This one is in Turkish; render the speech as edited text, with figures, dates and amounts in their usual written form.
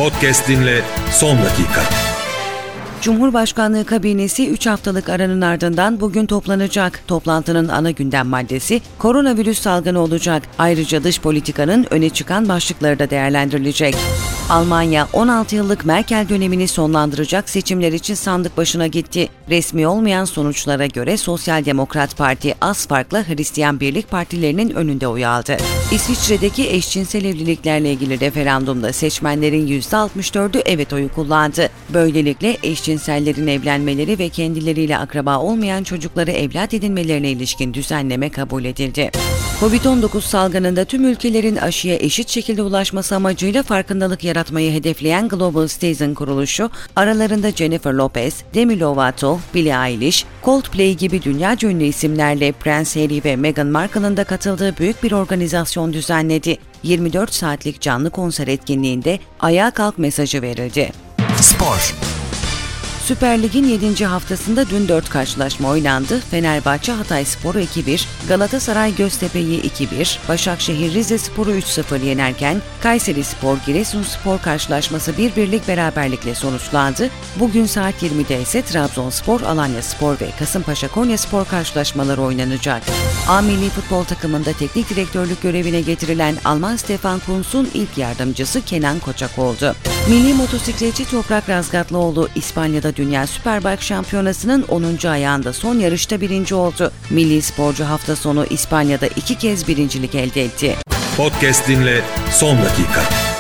Podcast dinle son dakika. Cumhurbaşkanlığı kabinesi 3 haftalık aranın ardından bugün toplanacak. Toplantının ana gündem maddesi koronavirüs salgını olacak. Ayrıca dış politikanın öne çıkan başlıkları da değerlendirilecek. Almanya 16 yıllık Merkel dönemini sonlandıracak seçimler için sandık başına gitti. Resmi olmayan sonuçlara göre Sosyal Demokrat Parti az farkla Hristiyan Birlik partilerinin önünde oy aldı. İsviçre'deki eşcinsel evliliklerle ilgili referandumda seçmenlerin %64'ü evet oyu kullandı. Böylelikle eşcinsellerin evlenmeleri ve kendileriyle akraba olmayan çocukları evlat edinmelerine ilişkin düzenleme kabul edildi. Covid-19 salgınında tüm ülkelerin aşıya eşit şekilde ulaşması amacıyla farkındalık yaratmayı hedefleyen Global Citizen kuruluşu, aralarında Jennifer Lopez, Demi Lovato, Billie Eilish, Coldplay gibi dünyaca ünlü isimlerle Prens Harry ve Meghan Markle'ın da katıldığı büyük bir organizasyon düzenledi. 24 saatlik canlı konser etkinliğinde ayağa kalk mesajı verildi. Spor. Süper Lig'in 7. haftasında dün 4 karşılaşma oynandı. Fenerbahçe Hatayspor'u 2-1, Galatasaray Göztepe'yi 2-1, Başakşehir Rizespor'u 3-0 yenerken Kayserispor Giresunspor karşılaşması 1-1'lik beraberlikle sonuçlandı. Bugün saat 20'de ise Trabzonspor, Alanyaspor ve Kasımpaşa Konyaspor karşılaşmaları oynanacak. A milli futbol takımında teknik direktörlük görevine getirilen Alman Stefan Kuntz'un ilk yardımcısı Kenan Koçak oldu. Milli motosikletçi Toprak Razgatlıoğlu İspanya'da Dünya Superbike Şampiyonası'nın 10. ayağında son yarışta birinci oldu. Milli sporcu hafta sonu İspanya'da 2 kez birincilik elde etti. Podcast dinle son dakika.